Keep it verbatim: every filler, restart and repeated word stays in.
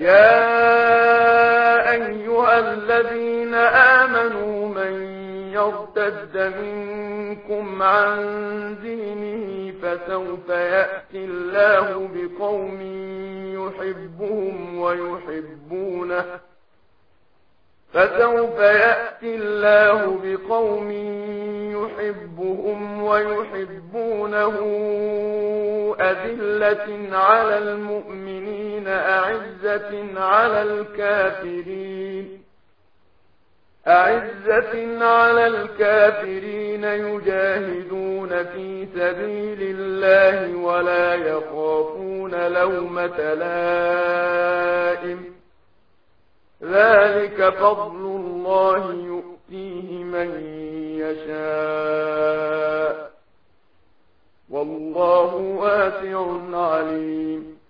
يا أيها الذين آمنوا من يرتد منكم عن دينه فسوف يأتي الله بقوم يحبهم ويحبونه فسوف يأتي الله بقوم يحبهم ويحبونه أذلة على المؤمنين أعزة على الكافرين أعزة على الكافرين يجاهدون في سبيل الله ولا يخافون لومة لائم ذلك فضل الله يؤتيه من يشاء والله واسع عليم